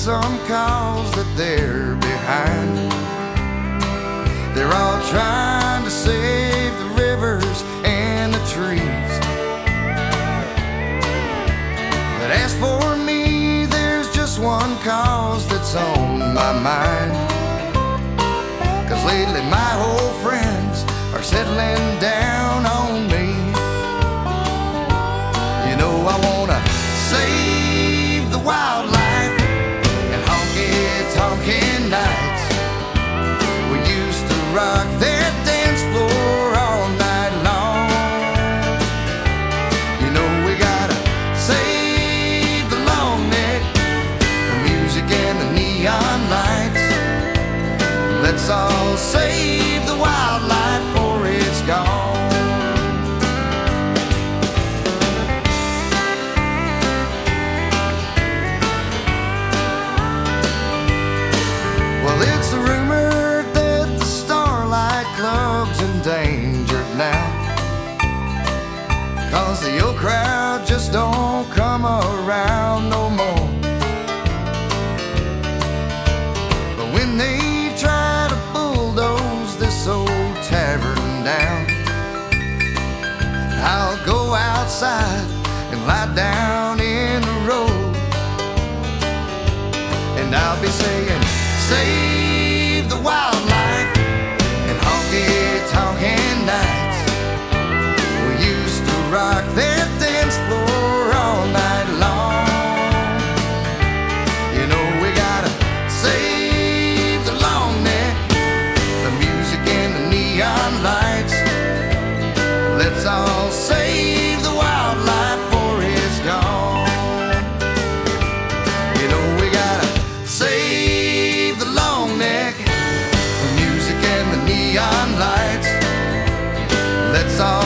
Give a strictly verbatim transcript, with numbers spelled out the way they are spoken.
some cause that they're behind. They're all trying to save the rivers and the trees. But as for me, there's just one cause that's on my mind. 'Cause lately my old friends are settling down on me. You know I wanna save the wildlife and honky-tonky nights. We used to rock their dance floor all night long. You know we gotta save the long neck, the music and the neon lights. Let's all save the wildlife before it's gone. Well, it's a rumor that the Starlight Club's endangered now, 'cause the old crowd just don't come around no more. But when they try to bulldoze this old tavern down, I'll go outside and lie down in the road, and I'll be saying, save the wildlife and honky-tonky nights. We used to rock their dance floor all night long. You know we gotta save the long neck, the music and the neon lights. Let's all save the wildlife before it's gone. You know we gotta save the long neck, the music and the neon lights. Let's all